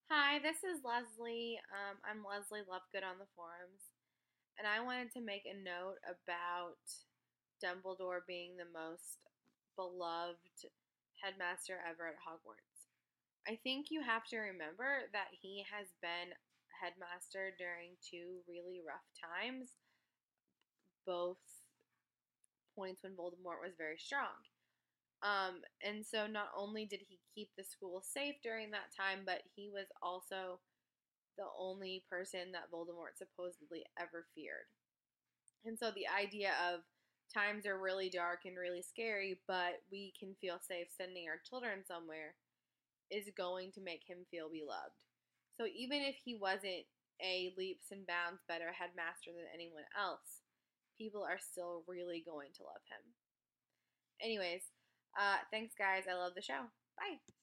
Hi, this is Leslie. I'm Leslie Lovegood on the forums, and I wanted to make a note about Dumbledore being the most beloved headmaster ever at Hogwarts. I think you have to remember that he has been headmaster during two really rough times, both points when Voldemort was very strong. And so not only did he keep the school safe during that time, but he was also the only person that Voldemort supposedly ever feared. And so the idea of times are really dark and really scary, but we can feel safe sending our children somewhere is going to make him feel beloved. So even if he wasn't a leaps and bounds better headmaster than anyone else, people are still really going to love him. Anyways, thanks guys. I love the show. Bye.